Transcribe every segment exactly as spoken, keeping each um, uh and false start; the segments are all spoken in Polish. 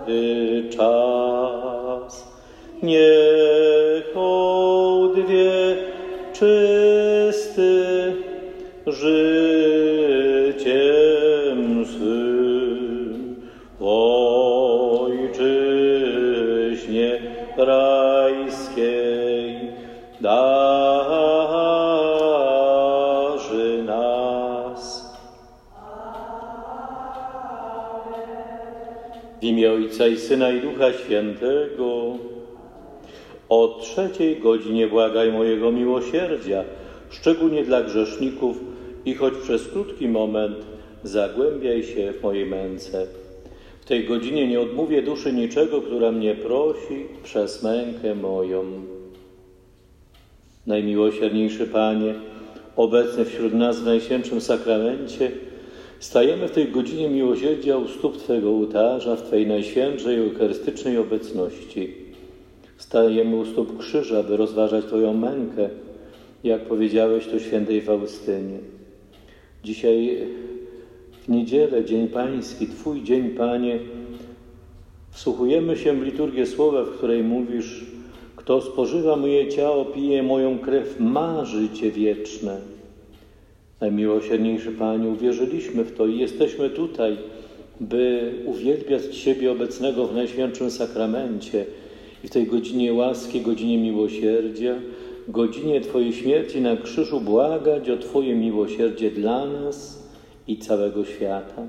każdy czas. Niech hołd wieczysty życiem swym w ojczyźnie rajskiej darzy nas. W imię Ojca i Syna i Ducha Świętego. O trzeciej godzinie błagaj mojego miłosierdzia, szczególnie dla grzeszników i choć przez krótki moment zagłębiaj się w mojej męce. W tej godzinie nie odmówię duszy niczego, która mnie prosi przez mękę moją. Najmiłosierniejszy Panie, obecny wśród nas w Najświętszym Sakramencie, stajemy w tej godzinie miłosierdzia u stóp Twego ołtarza, w Twojej najświętszej eucharystycznej obecności. Stajemy u stóp krzyża, by rozważać Twoją mękę, jak powiedziałeś to świętej Faustynie. Dzisiaj w niedzielę, Dzień Pański, Twój dzień, Panie, wsłuchujemy się w liturgię słowa, w której mówisz: kto spożywa moje ciało, pije moją krew, ma życie wieczne. Najmiłosierniejszy Panie, uwierzyliśmy w to i jesteśmy tutaj, by uwielbiać Ciebie obecnego w Najświętszym Sakramencie i w tej godzinie łaski, godzinie miłosierdzia, godzinie Twojej śmierci na krzyżu błagać o Twoje miłosierdzie dla nas i całego świata.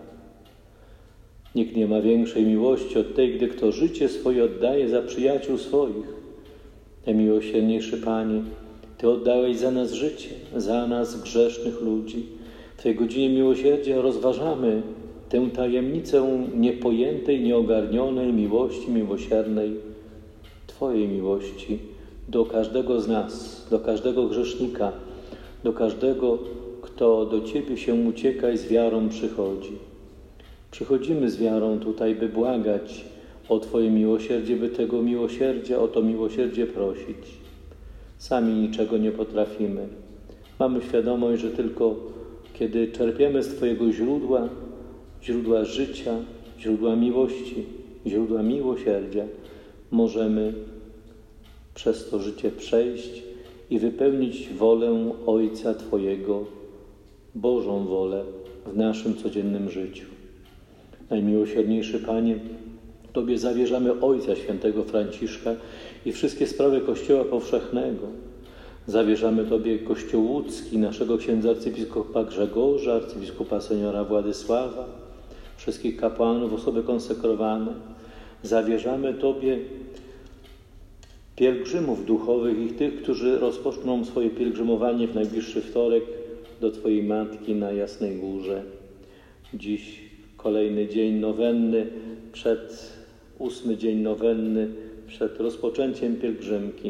Nikt nie ma większej miłości od tej, gdy kto życie swoje oddaje za przyjaciół swoich. Najmiłosierniejszy Panie, Ty oddałeś za nas życie, za nas grzesznych ludzi. W tej godzinie miłosierdzia rozważamy tę tajemnicę niepojętej, nieogarnionej miłości miłosiernej, Twojej miłości do każdego z nas, do każdego grzesznika, do każdego, kto do Ciebie się ucieka i z wiarą przychodzi. Przychodzimy z wiarą tutaj, by błagać o Twoje miłosierdzie, by tego miłosierdzia, o to miłosierdzie prosić. Sami niczego nie potrafimy. Mamy świadomość, że tylko kiedy czerpiemy z Twojego źródła, źródła życia, źródła miłości, źródła miłosierdzia, możemy przez to życie przejść i wypełnić wolę Ojca Twojego, Bożą wolę w naszym codziennym życiu. Najmiłosierniejszy Panie, Tobie zawierzamy Ojca Świętego Franciszka i wszystkie sprawy Kościoła Powszechnego. Zawierzamy Tobie Kościół łódzki, naszego księdza arcybiskupa Grzegorza, arcybiskupa seniora Władysława, wszystkich kapłanów, osoby konsekrowane. Zawierzamy Tobie pielgrzymów duchowych i tych, którzy rozpoczną swoje pielgrzymowanie w najbliższy wtorek do Twojej Matki na Jasnej Górze. Dziś kolejny dzień nowenny, przed ósmy dzień nowenny, przed rozpoczęciem pielgrzymki.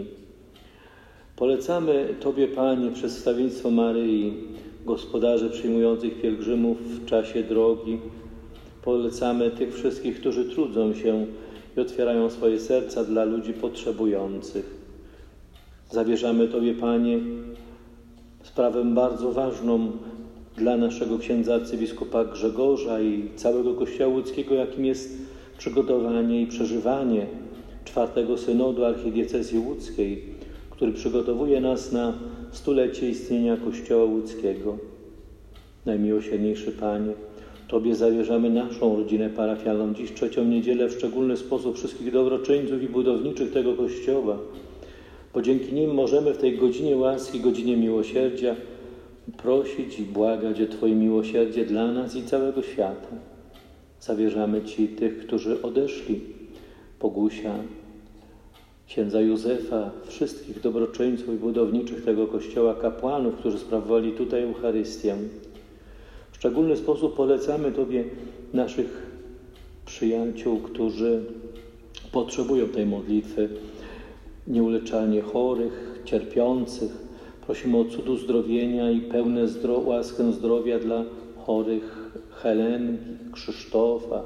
Polecamy Tobie, Panie, przedstawieństwo Maryi, gospodarzy przyjmujących pielgrzymów w czasie drogi. Polecamy tych wszystkich, którzy trudzą się i otwierają swoje serca dla ludzi potrzebujących. Zawierzamy Tobie, Panie, sprawę bardzo ważną dla naszego księdza arcybiskupa Grzegorza i całego Kościoła łódzkiego, jakim jest przygotowanie i przeżywanie czwartego synodu archidiecezji łódzkiej, który przygotowuje nas na stulecie istnienia Kościoła łódzkiego. Najmiłosierniejszy Panie, Tobie zawierzamy naszą rodzinę parafialną. Dziś trzecią niedzielę w szczególny sposób wszystkich dobroczyńców i budowniczych tego Kościoła, bo dzięki nim możemy w tej godzinie łaski, godzinie miłosierdzia prosić i błagać o Twoje miłosierdzie dla nas i całego świata. Zawierzamy Ci tych, którzy odeszli, Bogusia, księdza Józefa, wszystkich dobroczyńców i budowniczych tego Kościoła, kapłanów, którzy sprawowali tutaj Eucharystię. W szczególny sposób polecamy Tobie naszych przyjaciół, którzy potrzebują tej modlitwy, nieuleczalnie chorych, cierpiących. Prosimy o cud uzdrowienia i pełne zdro- łaskę zdrowia dla chorych Helenki, Krzysztofa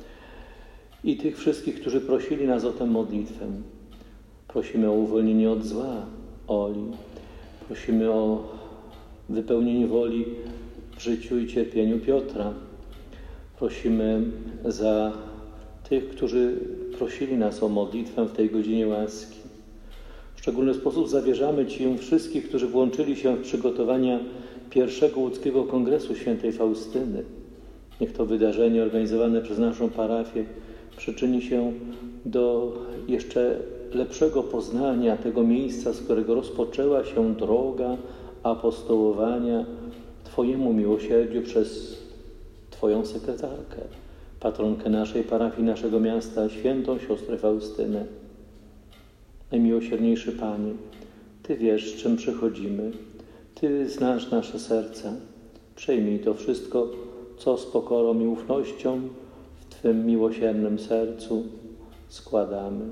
i tych wszystkich, którzy prosili nas o tę modlitwę. Prosimy o uwolnienie od zła Oli. Prosimy o wypełnienie woli w życiu i cierpieniu Piotra. Prosimy za tych, którzy prosili nas o modlitwę w tej godzinie łaski. W szczególny sposób zawierzamy Ci wszystkich, którzy włączyli się w przygotowania pierwszego łódzkiego Kongresu Świętej Faustyny. Niech to wydarzenie organizowane przez naszą parafię przyczyni się do jeszcze lepszego poznania tego miejsca, z którego rozpoczęła się droga apostołowania Twojemu miłosierdziu przez Twoją sekretarkę, patronkę naszej parafii, naszego miasta, świętą siostrę Faustynę. Najmiłosierniejszy Panie, Ty wiesz, z czym przychodzimy. Ty znasz nasze serca. Przejmij to wszystko, co z pokorą i ufnością w Twym miłosiernym sercu składamy.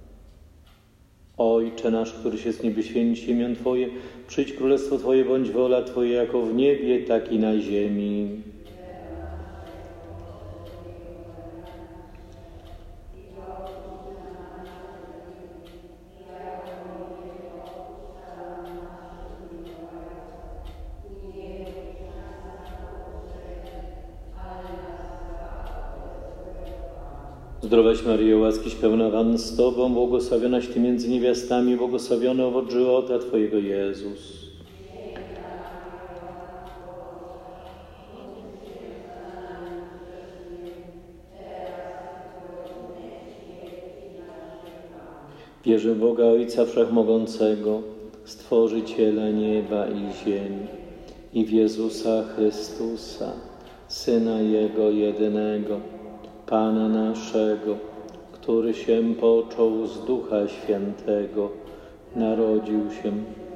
Ojcze nasz, któryś jest w niebie, święć się imię Twoje, przyjdź królestwo Twoje, bądź wola Twoja jako w niebie, tak i na ziemi. Zdrowaś Maryjo, łaskiś pełna, Pan z Tobą, błogosławionaś Ty między niewiastami, błogosławiony owoc żywota Twojego, Jezus. Wierzę w Boga Ojca Wszechmogącego, Stworzyciela nieba i ziemi, i w Jezusa Chrystusa, Syna Jego jedynego, Pana naszego, który się począł z Ducha Świętego, narodził się,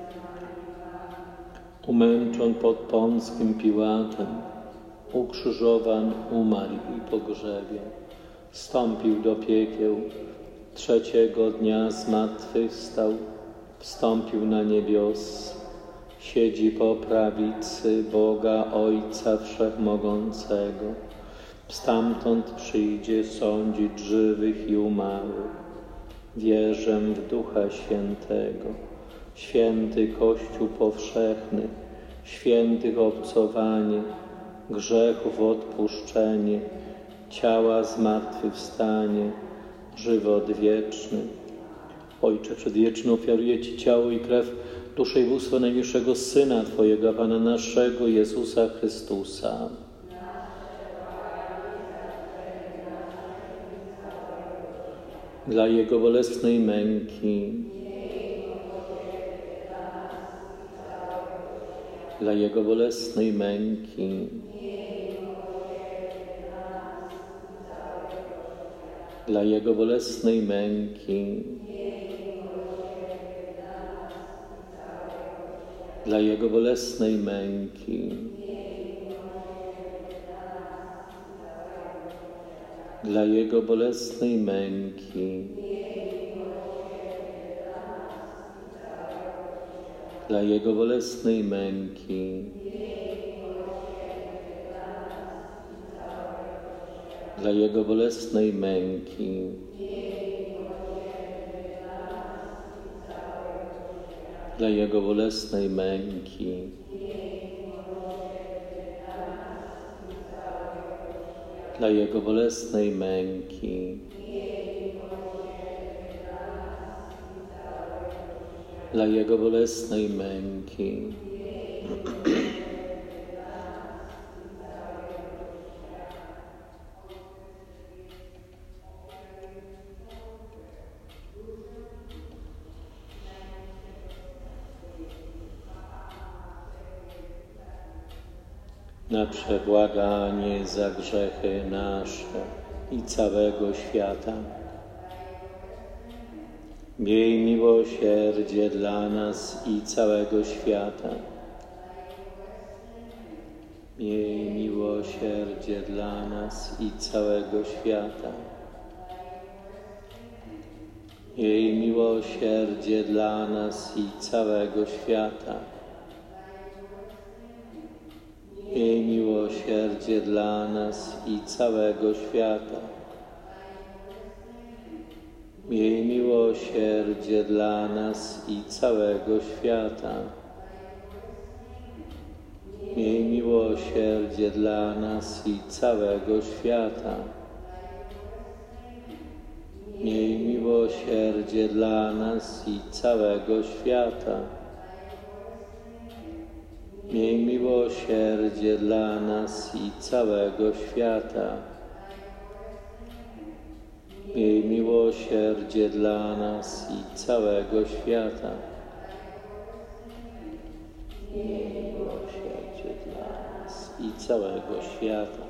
umęczon pod Pąckim Piłatem, ukrzyżowan, umarł i pogrzebion, wstąpił do piekieł, trzeciego dnia zmartwychwstał, wstąpił na niebios, siedzi po prawicy Boga Ojca Wszechmogącego. Stamtąd przyjdzie sądzić żywych i umarłych. Wierzę w Ducha Świętego, święty Kościół powszechny, świętych obcowanie, grzechów odpuszczenie, ciała zmartwychwstanie, żywot wieczny. Ojcze przedwieczny, ofiaruję Ci ciało i krew, duszę i bóstwo najmilszego Syna Twojego, Pana naszego, Jezusa Chrystusa. Dla Jego bolesnej męki, dla Jego bolesnej męki, dla Jego bolesnej męki, dla Jego bolesnej męki, dla Jego bolesnej męki, dla Jego bolesnej męki, dla Jego bolesnej męki, dla Jego bolesnej męki, dla Jego bolesnej męki, dla Jego bolesnej męki, na przebłaganie za grzechy nasze i całego świata. Miej miłosierdzie dla nas i całego świata. Miej miłosierdzie dla nas i całego świata. Miej miłosierdzie dla nas i całego świata. Miej miłosierdzie dla nas i całego świata. Miej miłosierdzie dla nas i całego świata. Miej miłosierdzie dla nas i całego świata. Miej miłosierdzie dla nas i całego świata. Miej miłosierdzie dla nas i całego świata. Miej miłosierdzie dla nas i całego świata. Miej miłosierdzie dla nas i całego świata.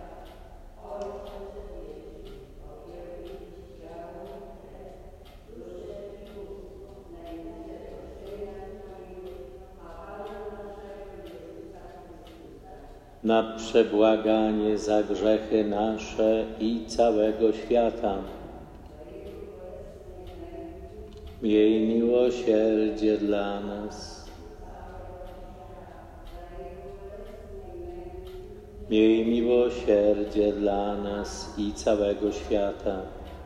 Na przebłaganie za grzechy nasze i całego świata. Miej miłosierdzie dla nas. Miej miłosierdzie dla nas i całego świata.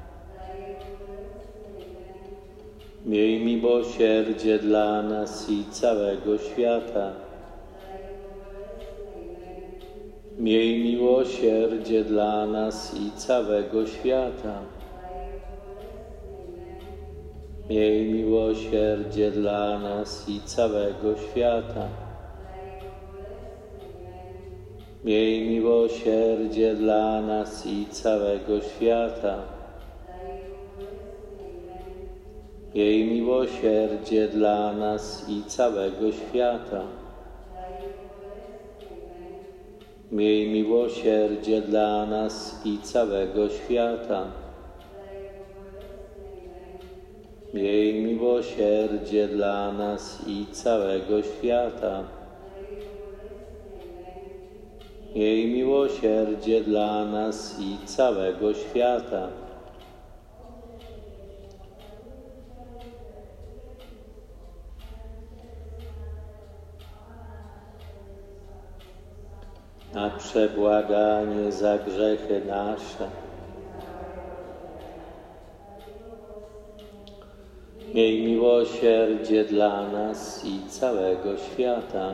Miej miłosierdzie dla nas i całego świata. Miej miłosierdzie dla nas i całego świata. Miej miłosierdzie dla nas i całego świata. Miej miłosierdzie dla nas i całego świata. Miej miłosierdzie dla nas i całego świata. Miej miłosierdzie dla nas i całego świata. Miej miłosierdzie dla nas i całego świata. Miej miłosierdzie dla nas i całego świata. Na przebłaganie za grzechy nasze. Miej miłosierdzie dla nas i całego świata.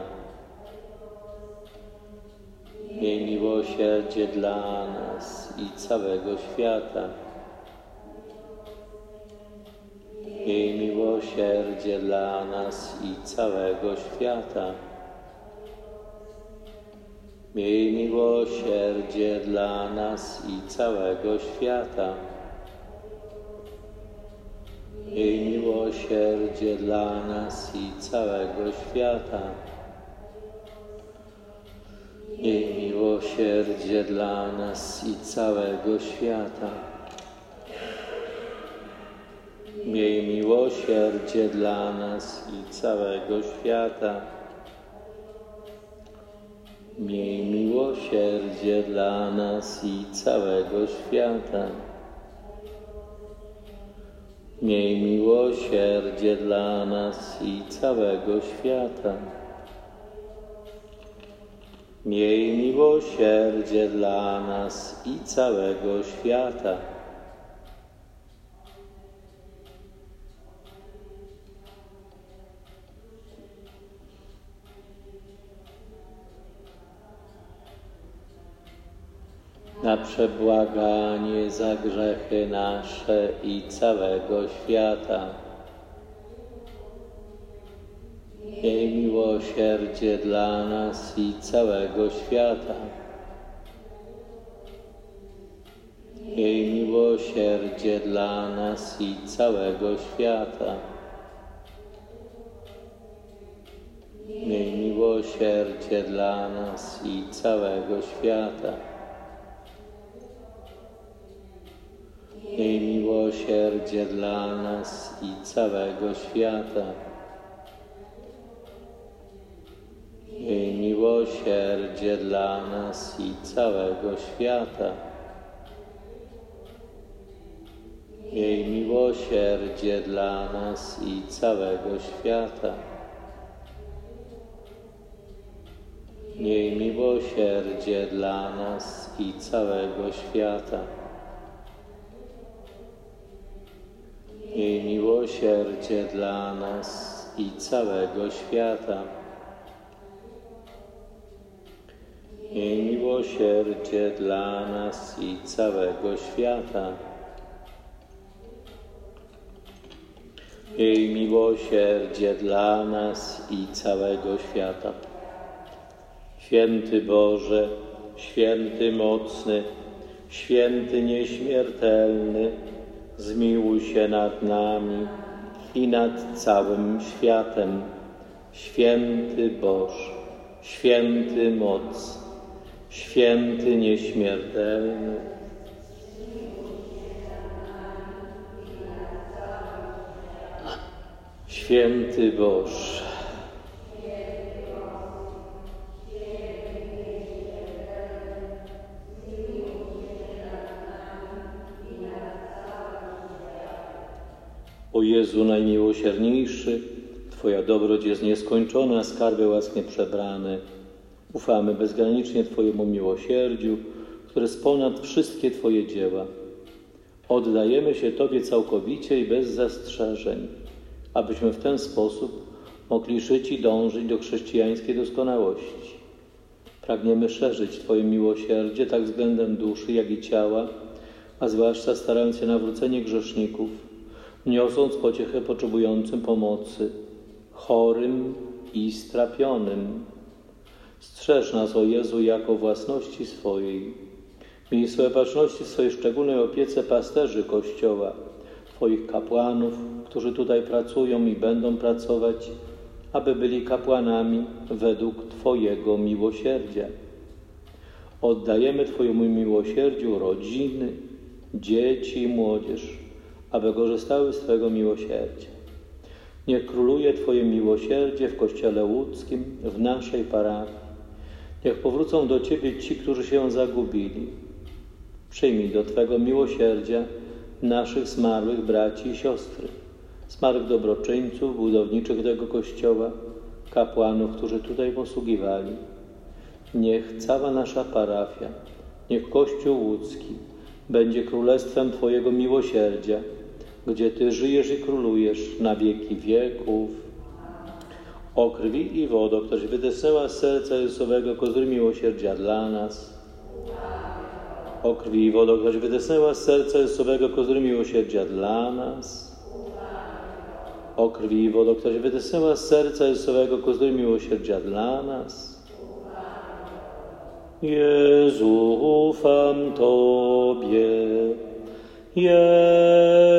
Miej miłosierdzie dla nas i całego świata. Miej miłosierdzie dla nas i całego świata. Miej miłosierdzie dla nas i całego świata. Miej miłosierdzie dla nas i całego świata. Miej miłosierdzie dla nas i całego świata. Miej miłosierdzie dla nas i całego świata. Miej miłosierdzie dla nas i całego świata. Miej miłosierdzie dla nas i całego świata. Miej miłosierdzie dla nas i całego świata. Na przebłaganie za grzechy nasze i całego świata. Miej miłosierdzie dla nas i całego świata. Miej miłosierdzie dla nas i całego świata. Miej miłosierdzie dla nas i całego świata. Miej miłosierdzie dla nas i całego świata. Miej miłosierdzie dla nas i całego świata. Miej miłosierdzie dla nas i całego świata. Miej miłosierdzie dla nas i całego świata. Miej miłosierdzie dla nas i całego świata. Miej miłosierdzie dla nas i całego świata. Miej miłosierdzie dla nas i całego świata. Święty Boże, święty mocny, święty nieśmiertelny, zmiłuj się nad nami i nad całym światem. Święty Boże, święty moc, święty nieśmiertelny, święty Boże, o Jezu najmiłosierniejszy, Twoja dobroć jest nieskończona, skarby łask nieprzebrane. Ufamy bezgranicznie Twojemu miłosierdziu, które jest ponad wszystkie Twoje dzieła. Oddajemy się Tobie całkowicie i bez zastrzeżeń, abyśmy w ten sposób mogli żyć i dążyć do chrześcijańskiej doskonałości. Pragniemy szerzyć Twoje miłosierdzie tak względem duszy, jak i ciała, a zwłaszcza starając się nawrócenie grzeszników, niosąc pociechę potrzebującym pomocy, chorym i strapionym. Strzeż nas, o Jezu, jako własności swojej. Miej swoje baczności w swojej szczególnej opiece pasterzy Kościoła, Twoich kapłanów, którzy tutaj pracują i będą pracować, aby byli kapłanami według Twojego miłosierdzia. Oddajemy Twojemu miłosierdziu rodziny, dzieci i młodzież, aby korzystały z Twojego miłosierdzia. Niech króluje Twoje miłosierdzie w Kościele łódzkim, w naszej parafii. Niech powrócą do Ciebie ci, którzy się zagubili. Przyjmij do Twego miłosierdzia naszych zmarłych braci i siostry, zmarłych dobroczyńców, budowniczych tego Kościoła, kapłanów, którzy tutaj posługiwali. Niech cała nasza parafia, niech Kościół łódzki będzie królestwem Twojego miłosierdzia, gdzie Ty żyjesz i królujesz na wieki wieków. O krwi i wodo, któraś wytesnęła z serca Jezusowego kozły miłosierdzia dla nas. O krwi i wodo, któraś wytesnęła z serca Jezusowego kozły miłosierdzia dla nas. O krwi i wodo, któraś wytesnęła z serca Jezusowego kozły miłosierdzia dla nas. Jezu, ufam Tobie. Jezu,